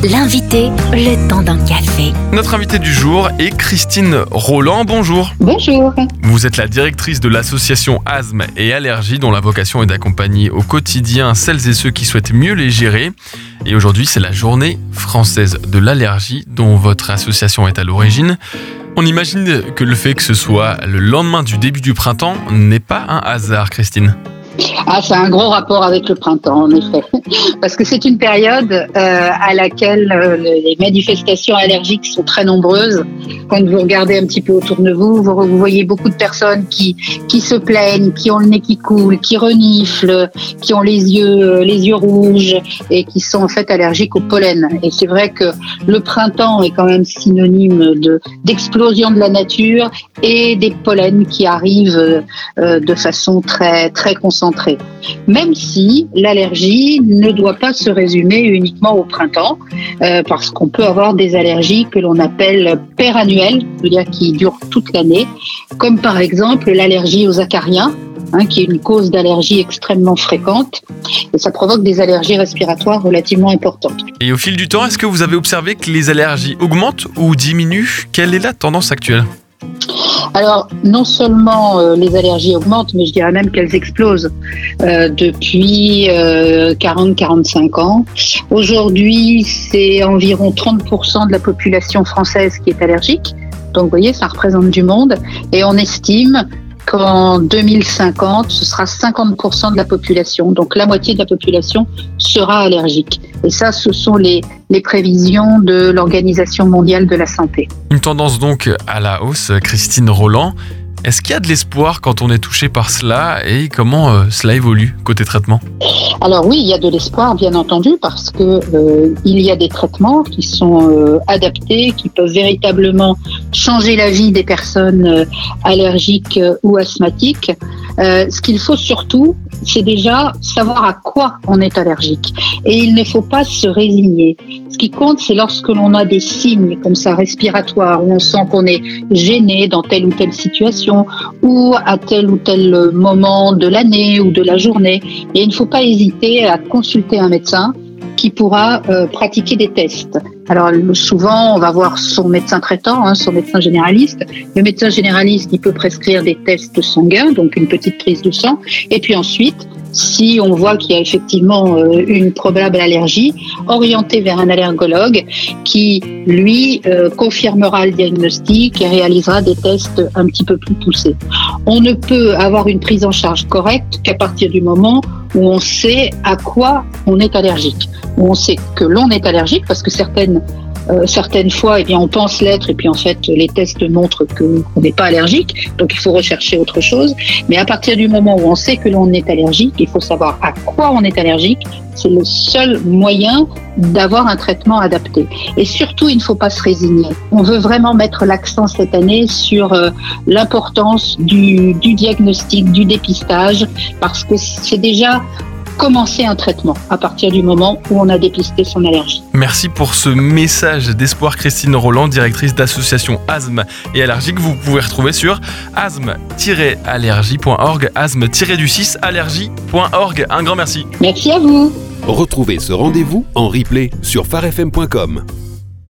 L'invité, le temps d'un café. Notre invitée du jour est Christine Roland. Bonjour. Bonjour. Vous êtes la directrice de l'association Asthme et Allergies, dont la vocation est d'accompagner au quotidien celles et ceux qui souhaitent mieux les gérer. Et aujourd'hui, c'est la journée française de l'allergie dont votre association est à l'origine. On imagine que le fait que ce soit le lendemain du début du printemps n'est pas un hasard, Christine. C'est un gros rapport avec le printemps, en effet. Parce que c'est une période à laquelle les manifestations allergiques sont très nombreuses. Quand vous regardez un petit peu autour de vous, vous voyez beaucoup de personnes qui se plaignent, qui ont le nez qui coule, qui reniflent, qui ont les yeux rouges et qui sont en fait allergiques au pollen. Et c'est vrai que le printemps est quand même synonyme d'explosion de la nature et des pollens qui arrivent de façon très, très concentrée. Même si l'allergie ne doit pas se résumer uniquement au printemps, parce qu'on peut avoir des allergies que l'on appelle pérannuelles, c'est-à-dire qui durent toute l'année, comme par exemple l'allergie aux acariens, qui est une cause d'allergie extrêmement fréquente, et ça provoque des allergies respiratoires relativement importantes. Et au fil du temps, est-ce que vous avez observé que les allergies augmentent ou diminuent ? Quelle est la tendance actuelle ? Alors, non seulement les allergies augmentent, mais je dirais même qu'elles explosent depuis 40-45 ans. Aujourd'hui, c'est environ 30% de la population française qui est allergique. Donc, vous voyez, ça représente du monde. Et on estime qu'en 2050, ce sera 50% de la population. Donc, la moitié de la population sera allergique. Et ça, ce sont les prévisions de l'Organisation mondiale de la santé. Une tendance donc à la hausse, Christine Roland. Est-ce qu'il y a de l'espoir quand on est touché par cela et comment cela évolue côté traitement ? Alors oui, il y a de l'espoir bien entendu parce que il y a des traitements qui sont adaptés, qui peuvent véritablement changer la vie des personnes allergiques ou asthmatiques. Ce qu'il faut surtout, c'est déjà savoir à quoi on est allergique. Et il ne faut pas se résigner. Ce qui compte, c'est lorsque l'on a des signes comme ça respiratoires, où on sent qu'on est gêné dans telle ou telle situation, ou à tel ou tel moment de l'année ou de la journée. Et il ne faut pas hésiter à consulter un médecin qui pourra pratiquer des tests. Alors souvent, on va voir son médecin traitant, son médecin généraliste. Le médecin généraliste, il peut prescrire des tests sanguins, donc une petite prise de sang. Et puis ensuite, si on voit qu'il y a effectivement une probable allergie, orienter vers un allergologue qui, lui, confirmera le diagnostic et réalisera des tests un petit peu plus poussés. On ne peut avoir une prise en charge correcte qu'à partir du moment où on sait à quoi on est allergique. Où on sait que l'on est allergique, parce que certaines fois, on pense l'être et puis en fait, les tests montrent qu'on n'est pas allergique, donc il faut rechercher autre chose. Mais à partir du moment où on sait que l'on est allergique, il faut savoir à quoi on est allergique. C'est le seul moyen d'avoir un traitement adapté. Et surtout, il ne faut pas se résigner. On veut vraiment mettre l'accent cette année sur l'importance du diagnostic, du dépistage, parce que c'est déjà commencer un traitement à partir du moment où on a dépisté son allergie. Merci pour ce message d'espoir, Christine Roland, directrice d'association Asthme et Allergies, que vous pouvez retrouver sur asthme-allergie.org, asthme-allergie.org. Un grand merci. Merci à vous. Retrouvez ce rendez-vous en replay sur farfm.com.